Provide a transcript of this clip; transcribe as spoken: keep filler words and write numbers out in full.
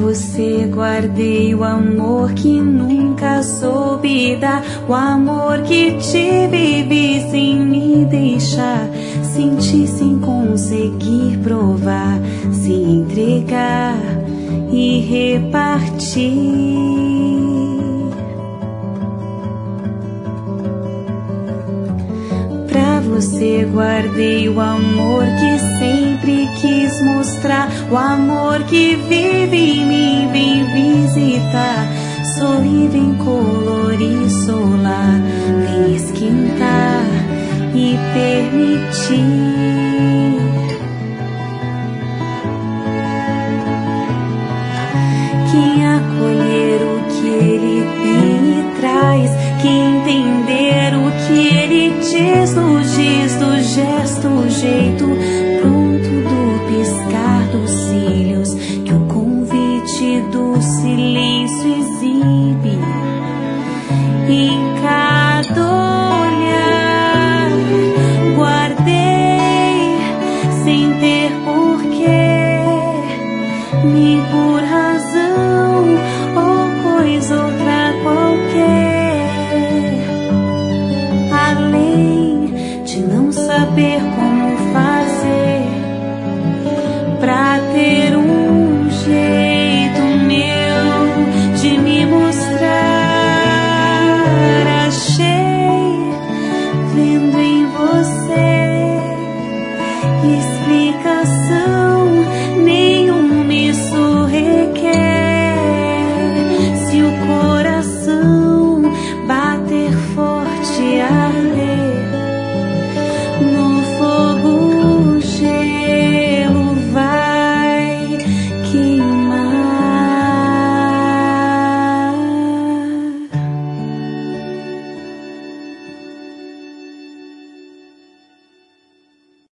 você guardei o amor que nunca soube dar, o amor que te vivi sem me deixar, senti sem conseguir provar, se entregar e repartir. Pra você guardei o amor que sempre quis mostrar, o amor que vive em mim, vem visitar, sorri, vem colorir, solar, vem esquentar e permitir. Quem acolher o que ele tem e traz, quem entender o que ele diz, nos diz do gesto, o jeito pronto do piscar dos cílios, que o convite do silêncio exibe em cada